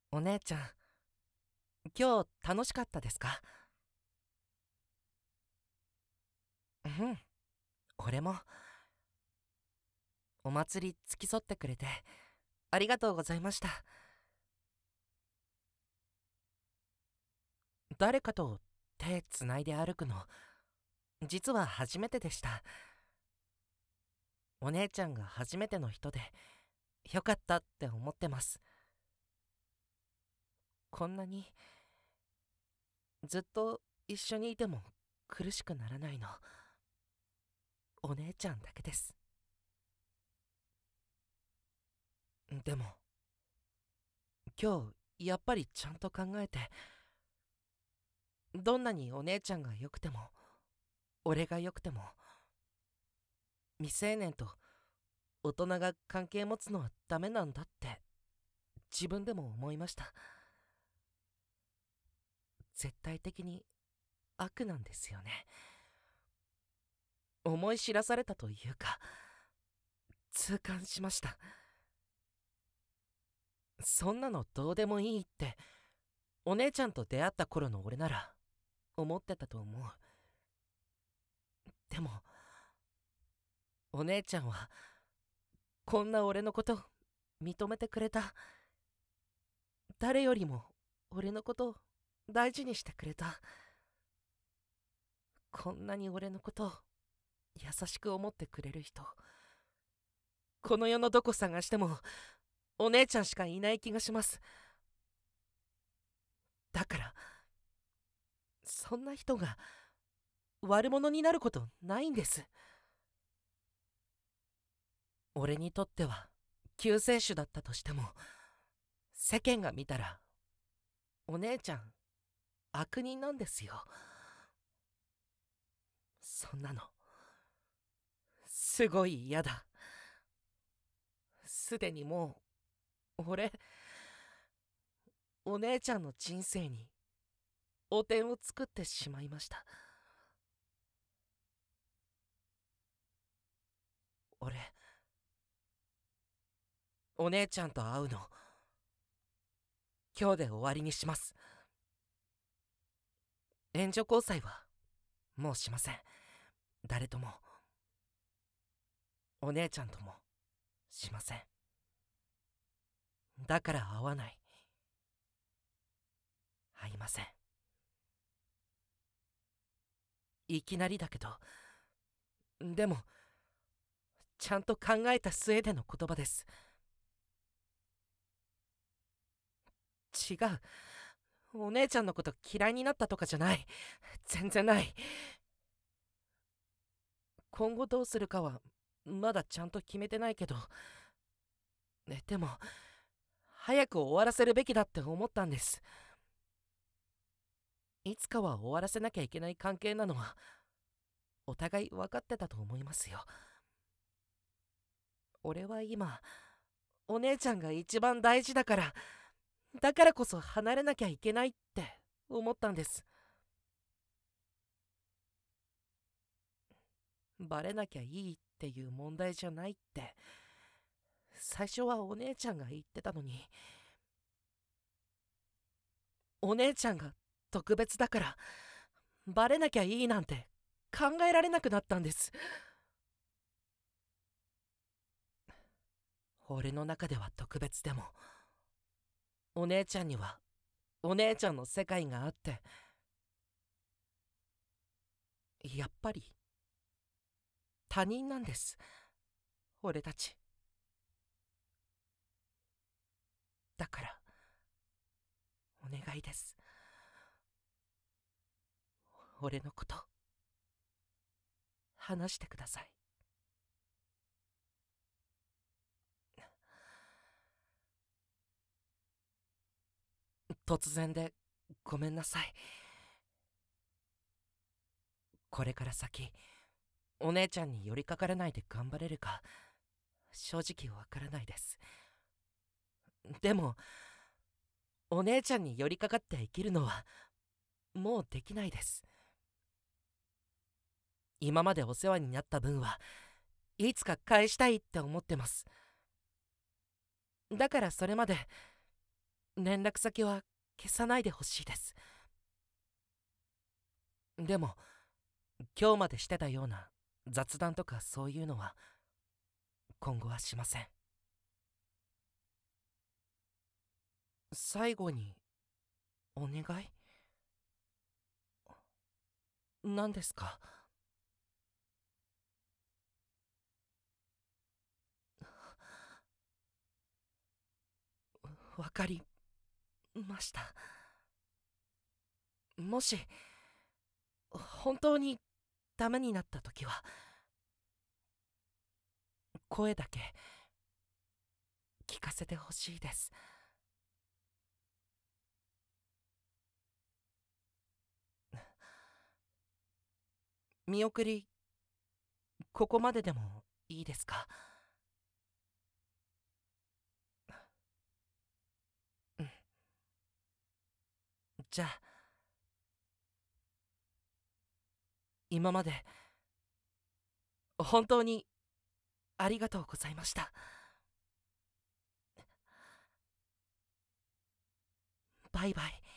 お姉ちゃん、今日楽しかったですか？うん、俺も。お祭り付き添ってくれてありがとうございました。誰かと手つないで歩くの、実は初めてでした。お姉ちゃんが初めての人でよかったって思ってます。こんなにずっと一緒にいても苦しくならないの、お姉ちゃんだけです。でも今日やっぱりちゃんと考えて、どんなにお姉ちゃんが良くても俺が良くても、未成年と大人が関係持つのはダメなんだって自分でも思いました。絶対的に悪なんですよね。思い知らされたというか、痛感しました。そんなのどうでもいいってお姉ちゃんと出会った頃の俺なら思ってたと思う。でもお姉ちゃんはこんな俺のこと認めてくれた。誰よりも俺のこと大事にしてくれた。こんなに俺のこと優しく思ってくれる人、この世のどこ探してもお姉ちゃんしかいない気がします。だからそんな人が悪者になることないんです。俺にとっては救世主だったとしても、世間が見たらお姉ちゃん悪人なんですよ。そんなのすごい嫌だ。すでにもう俺、お姉ちゃんの人生に汚点を作ってしまいました。俺、お姉ちゃんと会うの今日で終わりにします。援助交際はもうしません。誰とも。お姉ちゃんともしません。だから会わない。会いません。いきなりだけど、でもちゃんと考えた末での言葉です。違う。お姉ちゃんのこと嫌いになったとかじゃない。全然ない。今後どうするかはまだちゃんと決めてないけど、でも早く終わらせるべきだって思ったんです。いつかは終わらせなきゃいけない関係なのはお互い分かってたと思いますよ。俺は今お姉ちゃんが一番大事だから、だからこそ離れなきゃいけないって思ったんです。バレなきゃいいっていう問題じゃないって最初はお姉ちゃんが言ってたのに、お姉ちゃんが特別だからバレなきゃいいなんて考えられなくなったんです。俺の中では特別でも、お姉ちゃんにはお姉ちゃんの世界があって、やっぱり他人なんです、俺たち。だからお願いです。俺のこと話してください。突然でごめんなさい。これから先お姉ちゃんに寄りかからないで頑張れるか正直わからないです。でもお姉ちゃんに寄りかかって生きるのはもうできないです。今までお世話になった分はいつか返したいって思ってます。だからそれまで連絡先は消さないでほしいです。でも今日までしてたような雑談とかそういうのは今後はしません。最後にお願い。何ですか？わかりました。もし本当にダメになった時は声だけ聞かせてほしいです。見送りここまででもいいですか？うん。じゃあ今まで本当にありがとうございました。バイバイ。